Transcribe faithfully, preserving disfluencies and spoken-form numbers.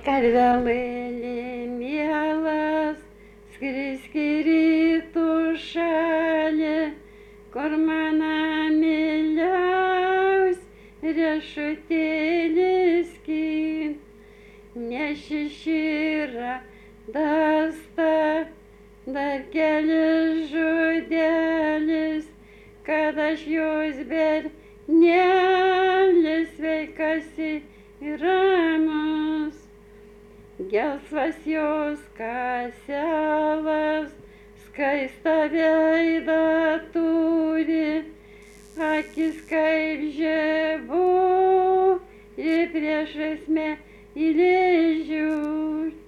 Karvelėlė mielas, skrisk į rytų šalį, kur mano myliaus riešutėlis skin. Neši širą dastą, dar kelis žodelis, kad aš jos bernelis sveikas ir ramus. Gelsvas jos kaselas, skaistą veidą turi, akis kaip žievo ir priešais meilė žiūri.